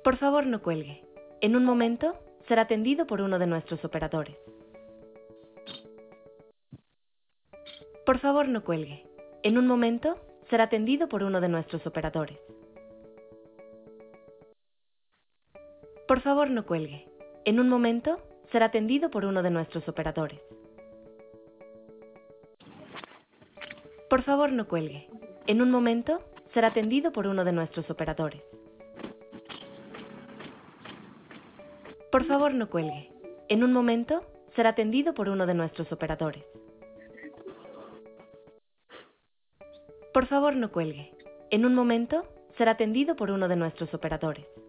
Por favor, no cuelgue. En un momento, será atendido por uno de nuestros operadores. Por favor, no cuelgue. En un momento, será atendido por uno de nuestros operadores. Por favor, no cuelgue. En un momento, será atendido por uno de nuestros operadores. Por favor, no cuelgue. En un momento, será atendido por uno de nuestros operadores. Por favor, no cuelgue. En un momento, será atendido por uno de nuestros operadores. Por favor, no cuelgue. En un momento, será atendido por uno de nuestros operadores.